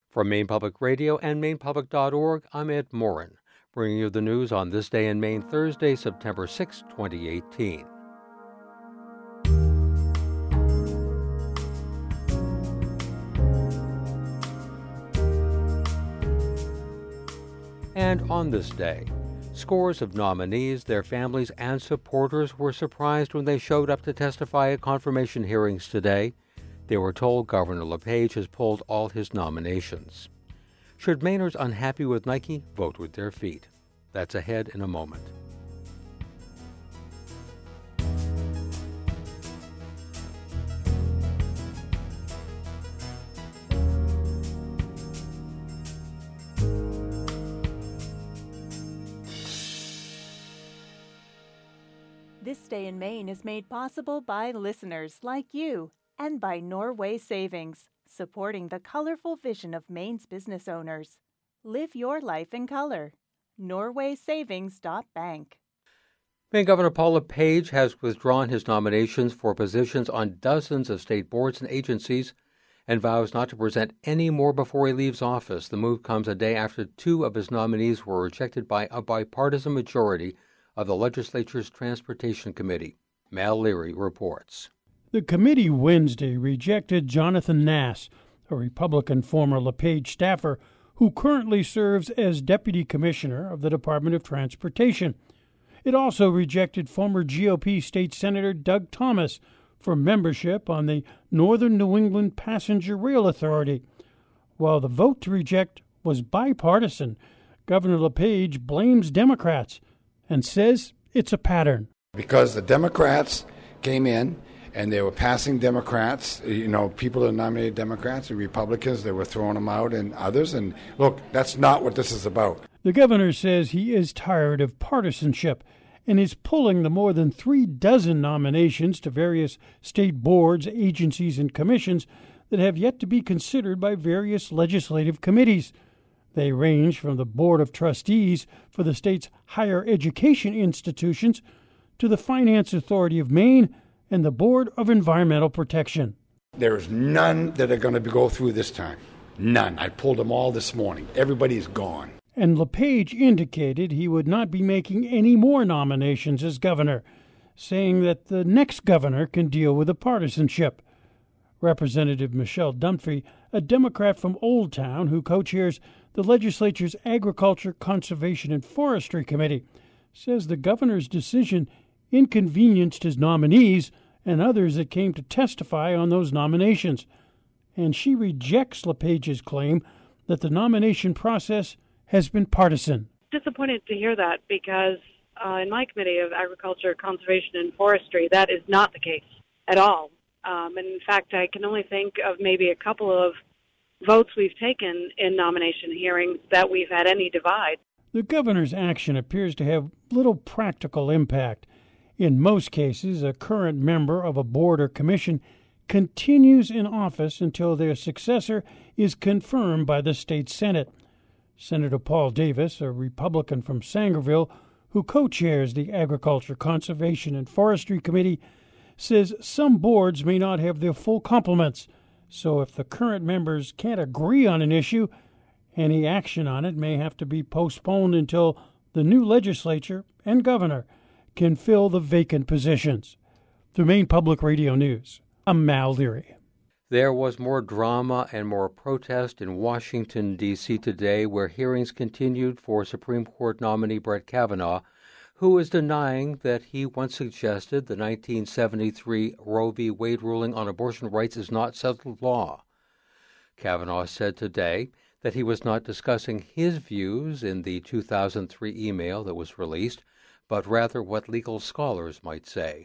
From Maine Public Radio and MainePublic.org, I'm Ed Morin, bringing you the news on this day in Maine, Thursday, September 6, 2018. And on this day, scores of nominees, their families, and supporters were surprised when they showed up to testify at confirmation hearings today. They were told Governor LePage has pulled all his nominations. Should Mainers unhappy with Nike vote with their feet? That's ahead in a moment. This Day in Maine is made possible by listeners like you and by Norway Savings, supporting the colorful vision of Maine's business owners. Live your life in color. NorwaySavings.bank. Maine Governor Paul LePage has withdrawn his nominations for positions on dozens of state boards and agencies and vows not to present any more before he leaves office. The move comes a day after two of his nominees were rejected by a bipartisan majority of the legislature's Transportation Committee. Mal Leary reports. The committee Wednesday rejected Jonathan Nass, a Republican former LePage staffer who currently serves as Deputy Commissioner of the Department of Transportation. It also rejected former GOP State Senator Doug Thomas for membership on the Northern New England Passenger Rail Authority. While the vote to reject was bipartisan, Governor LePage blames Democrats and says it's a pattern. Because the Democrats came in and they were passing Democrats, people that nominated Democrats and Republicans, they were throwing them out and others. And look, that's not what this is about. The governor says he is tired of partisanship and is pulling the more than 36 nominations to various state boards, agencies, and commissions that have yet to be considered by various legislative committees. They range from the Board of Trustees for the state's higher education institutions to the Finance Authority of Maine and the Board of Environmental Protection. There's none that are going to go through this time. None. I pulled them all this morning. Everybody's gone. And LePage indicated he would not be making any more nominations as governor, saying that the next governor can deal with the partisanship. Representative Michelle Dunphy, a Democrat from Old Town who co-chairs the legislature's Agriculture, Conservation, and Forestry Committee, says the governor's decision inconvenienced his nominees and others that came to testify on those nominations. And she rejects LePage's claim that the nomination process has been partisan. Disappointed to hear that because in my Committee of Agriculture, Conservation, and Forestry, that is not the case at all. And in fact, I can only think of maybe a couple of votes we've taken in nomination hearings that we've had any divide. The governor's action appears to have little practical impact. In most cases, a current member of a board or commission continues in office until their successor is confirmed by the state Senate. Senator Paul Davis, a Republican from Sangerville, who co-chairs the Agriculture, Conservation, and Forestry Committee, says some boards may not have their full complements, so if the current members can't agree on an issue, any action on it may have to be postponed until the new legislature and governor can fill the vacant positions. The Maine Public Radio News, I'm Mal Leary. There was more drama and more protest in Washington, D.C. today, where hearings continued for Supreme Court nominee Brett Kavanaugh, who is denying that he once suggested the 1973 Roe v. Wade ruling on abortion rights is not settled law. Kavanaugh said today that he was not discussing his views in the 2003 email that was released, but rather what legal scholars might say.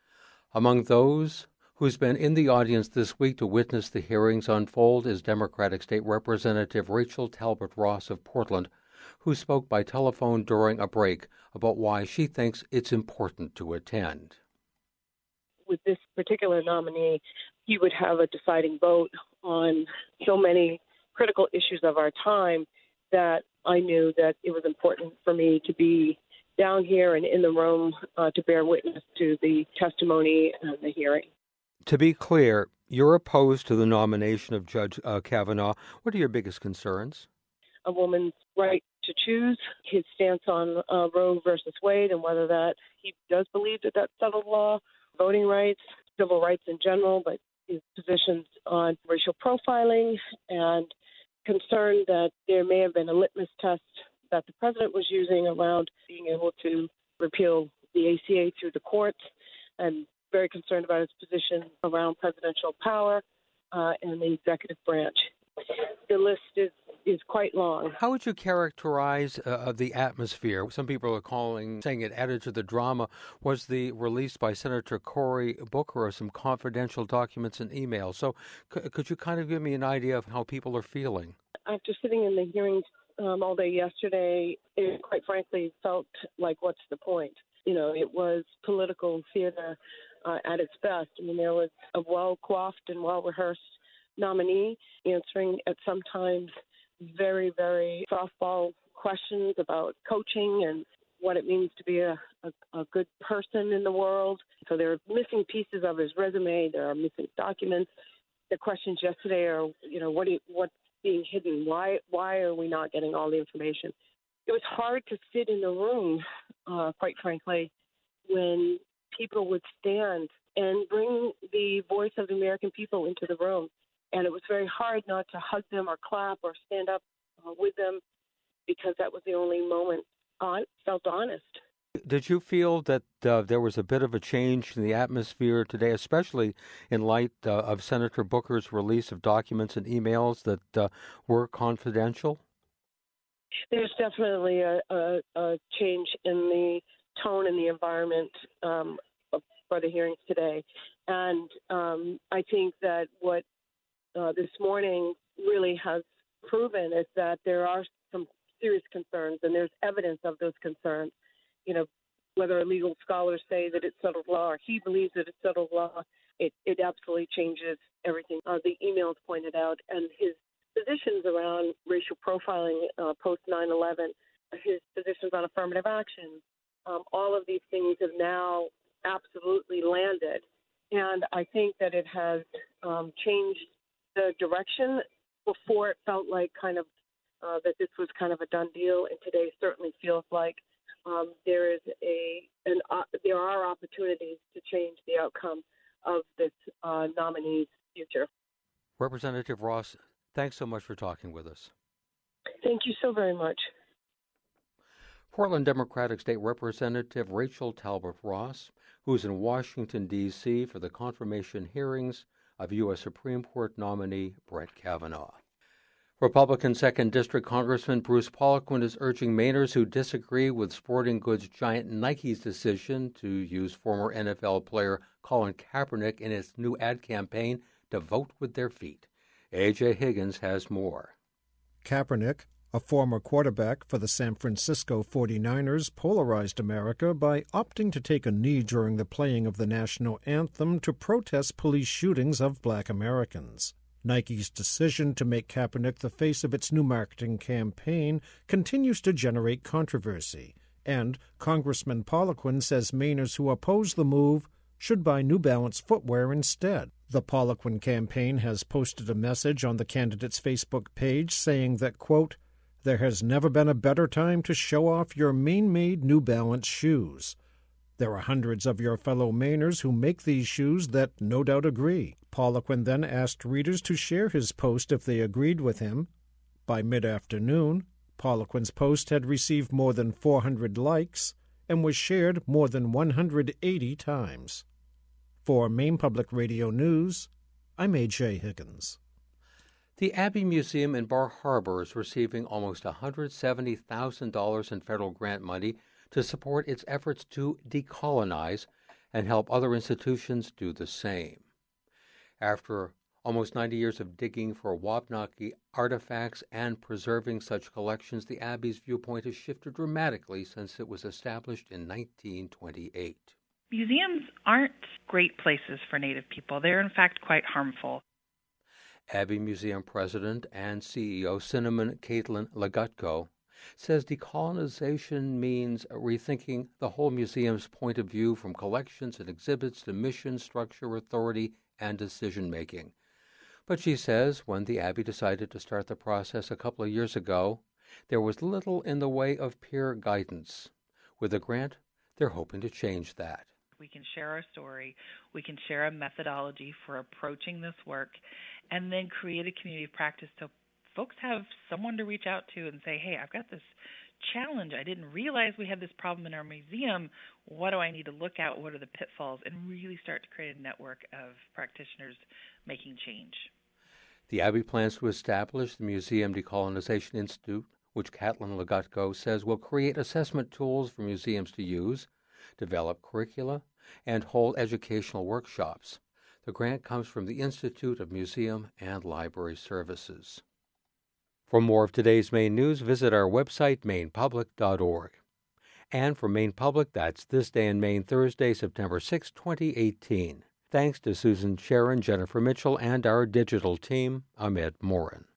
Among those who's been in the audience this week to witness the hearings unfold is Democratic State Representative Rachel Talbot Ross of Portland, who spoke by telephone during a break about why she thinks it's important to attend. With this particular nominee, he would have a deciding vote on so many critical issues of our time that I knew that it was important for me to be down here and in the room to bear witness to the testimony and the hearing. To be clear, You're opposed to the nomination of Judge Kavanaugh. What are your biggest concerns? A woman's right to choose, his stance on Roe versus Wade, and whether that he does believe that that's settled law, voting rights, civil rights in general, but his positions on racial profiling, and concern that there may have been a litmus test that the president was using around being able to repeal the ACA through the courts, and very concerned about his position around presidential power and the executive branch. The list is quite long. How would you characterize the atmosphere? Some people are saying it added to the drama was the release by Senator Cory Booker of some confidential documents and emails. So could you kind of give me an idea of how people are feeling? After sitting in the hearings all day yesterday, it quite frankly felt like, what's the point? You know, it was political theater at its best. I mean, there was a well-coiffed and well-rehearsed nominee answering at sometimes very, very softball questions about coaching and what it means to be a good person in the world. So there are missing pieces of his resume. There are missing documents. The questions yesterday are, you know, what's being hidden? Why are we not getting all the information? It was hard to sit in the room, quite frankly, when people would stand and bring the voice of the American people into the room. And it was very hard not to hug them or clap or stand up with them, because that was the only moment I felt honest. Did you feel that there was a bit of a change in the atmosphere today, especially in light of Senator Booker's release of documents and emails that were confidential? There's definitely a change in the tone and the environment for the hearings today. And I think that what this morning really has proven is that there are some serious concerns, and there's evidence of those concerns. You know, whether legal scholars say that it's settled law or he believes that it's settled law, it absolutely changes everything. The emails pointed out, and his positions around racial profiling post 9/11, his positions on affirmative action, all of these things have now absolutely landed. And I think that it has changed the direction. Before it felt like kind of that this was kind of a done deal, and today certainly feels like there are opportunities to change the outcome of this nominee's future. Representative Ross, thanks so much for talking with us. Thank you so very much. Portland Democratic State Representative Rachel Talbot Ross, who is in Washington, D.C. for the confirmation hearings of U.S. Supreme Court nominee Brett Kavanaugh. Republican 2nd District Congressman Bruce Poliquin is urging Mainers who disagree with sporting goods giant Nike's decision to use former NFL player Colin Kaepernick in its new ad campaign to vote with their feet. A.J. Higgins has more. Kaepernick, a former quarterback for the San Francisco 49ers, polarized America by opting to take a knee during the playing of the national anthem to protest police shootings of black Americans. Nike's decision to make Kaepernick the face of its new marketing campaign continues to generate controversy, and Congressman Poliquin says Mainers who oppose the move should buy New Balance footwear instead. The Poliquin campaign has posted a message on the candidate's Facebook page saying that, quote, "There has never been a better time to show off your Maine-made New Balance shoes. There are hundreds of your fellow Mainers who make these shoes that no doubt agree." Poliquin then asked readers to share his post if they agreed with him. By mid-afternoon, Poliquin's post had received more than 400 likes and was shared more than 180 times. For Maine Public Radio News, I'm A.J. Higgins. The Abbey Museum in Bar Harbor is receiving almost $170,000 in federal grant money to support its efforts to decolonize and help other institutions do the same. After almost 90 years of digging for Wabanaki artifacts and preserving such collections, the Abbey's viewpoint has shifted dramatically since it was established in 1928. Museums aren't great places for Native people. They're, in fact, quite harmful. Abbey Museum President and CEO Cinnamon Caitlin Legutko says decolonization means rethinking the whole museum's point of view, from collections and exhibits to mission, structure, authority, and decision-making. But she says when the Abbey decided to start the process a couple of years ago, there was little in the way of peer guidance. With the grant, they're hoping to change that. We can share our story, we can share a methodology for approaching this work, and then create a community of practice so folks have someone to reach out to and say, hey, I've got this challenge. I didn't realize we had this problem in our museum. What do I need to look at? What are the pitfalls? And really start to create a network of practitioners making change. The Abbey plans to establish the Museum Decolonization Institute, which Catlin Legutko says will create assessment tools for museums to use, develop curricula, and hold educational workshops. The grant comes from the Institute of Museum and Library Services. For more of today's Maine news, visit our website, mainepublic.org. And for Maine Public, that's This Day in Maine, Thursday, September 6, 2018. Thanks to Susan Sharon, Jennifer Mitchell, and our digital team, I'm Ed Morin.